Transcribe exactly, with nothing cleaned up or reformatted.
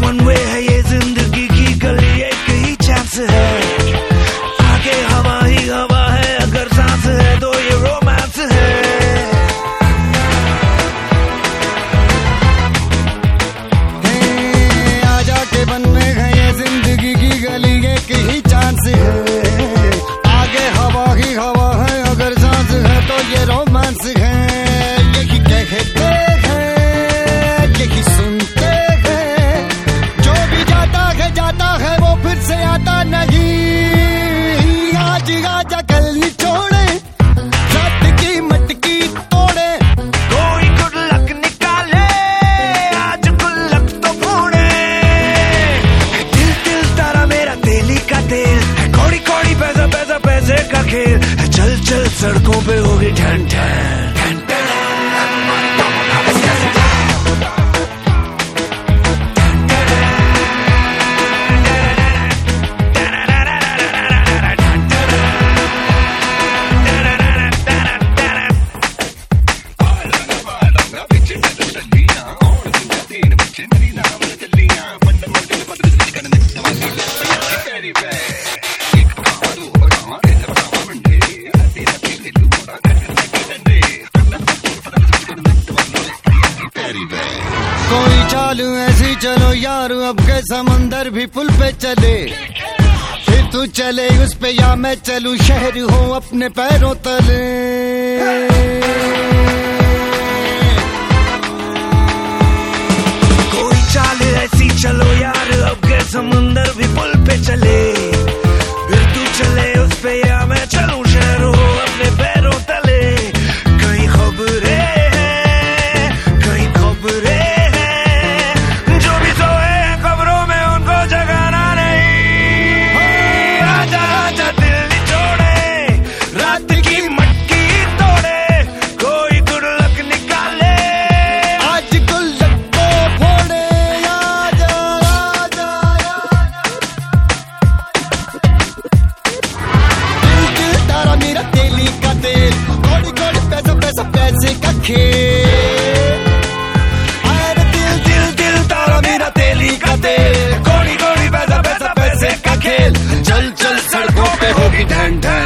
One way है ये जिंदगी की गली, एक ही चांस है, आगे हवा ही हवा है, अगर सांस है तो ये रोमांस है। आजा के वन में है ये जिंदगी की गली, एक ही चांस है, आगे हवा ही हवा है, अगर सांस है तो ये रोमांस है। यही कहते हैं, यही सुनते हैं, जो भी जाता है जाता है वो फिर से आता नहीं। आज आजा कल नहीं छोड़े, रात की मटकी तोड़े, कोई गुड लक निकाले, आज गुल्लक तो फोड़े। दिल दिल तारा मेरा तेली का तेल, कौड़ी कौड़ी पैसा पैसा पैसे का खेल, चल चल सड़कों पे होगी ठन ठन। कोई चाल ऐसी चलो यार, अब के समंदर भी पुल पे चले, फिर तू चले उस पे या मैं चलूं, शहर हो अपने पैरों तले। कोई चाल ऐसी चलो यार, अब के समंदर भी पुल पे चले, फिर तू चले उस पे या मैं चलूं, शहर हो अपने पैरों तले। कई खबरें पैसे का खेल, अरे दिल दिल दिल तारा मेरा तेली का तेल, कोड़ी कोड़ी पैसा पैसा पैसे का खेल, चल चल सड़कों पे होगी ढन ढन।